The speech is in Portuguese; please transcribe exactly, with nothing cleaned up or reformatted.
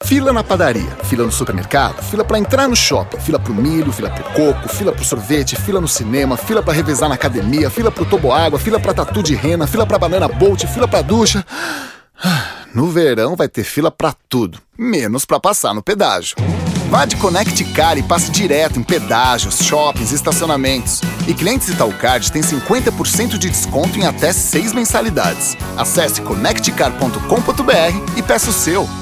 Fila na padaria, fila no supermercado, fila pra entrar no shopping, fila pro milho, fila pro coco, fila pro sorvete, fila no cinema, fila pra revezar na academia, fila pro toboágua, fila pra tatu de rena, fila pra banana bolt, fila pra ducha. No verão vai ter fila pra tudo, menos pra passar no pedágio. Vá de Conect Car e passe direto em pedágios, shoppings e estacionamentos. E clientes Itaúcard têm cinquenta por cento de desconto em até seis mensalidades. Acesse conect car ponto com ponto b r e peça o seu.